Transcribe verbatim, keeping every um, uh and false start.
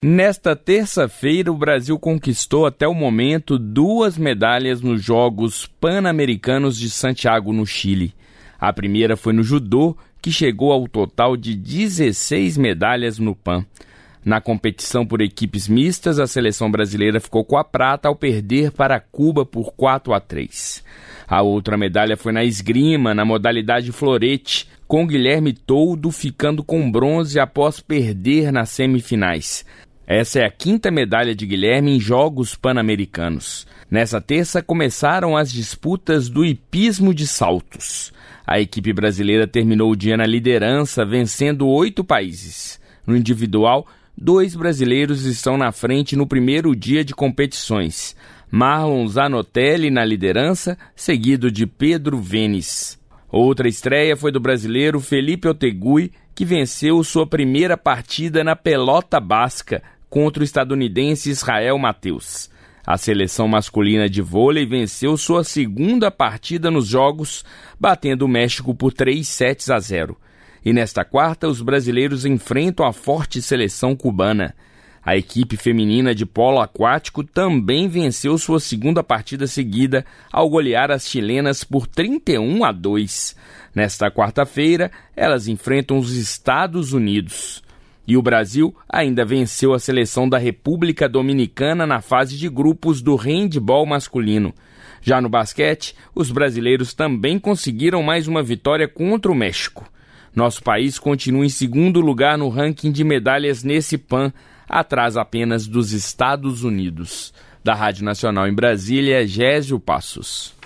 Nesta terça-feira, o Brasil conquistou até o momento duas medalhas nos Jogos Pan-Americanos de Santiago, no Chile. A primeira foi no judô, que chegou ao total de dezesseis medalhas no Pan. Na competição por equipes mistas, a seleção brasileira ficou com a prata ao perder para Cuba por quatro a três. A outra medalha foi na esgrima, na modalidade florete, com Guilherme Toldo ficando com bronze após perder nas semifinais. Essa é a quinta medalha de Guilherme em Jogos Pan-Americanos. Nessa terça começaram as disputas do hipismo de saltos. A equipe brasileira terminou o dia na liderança, vencendo oito países. No individual, dois brasileiros estão na frente no primeiro dia de competições. Marlon Zanotelli na liderança, seguido de Pedro Venis. Outra estreia foi do brasileiro Felipe Otegui, que venceu sua primeira partida na pelota basca contra o estadunidense Israel Mateus. A seleção masculina de vôlei venceu sua segunda partida nos Jogos, batendo o México por três sets a zero. E nesta quarta, os brasileiros enfrentam a forte seleção cubana. A equipe feminina de polo aquático também venceu sua segunda partida seguida ao golear as chilenas por trinta e um a dois. Nesta quarta-feira, elas enfrentam os Estados Unidos. E o Brasil ainda venceu a seleção da República Dominicana na fase de grupos do handebol masculino. Já no basquete, os brasileiros também conseguiram mais uma vitória contra o México. Nosso país continua em segundo lugar no ranking de medalhas nesse Pan, atrás apenas dos Estados Unidos. Da Rádio Nacional em Brasília, Gésio Passos.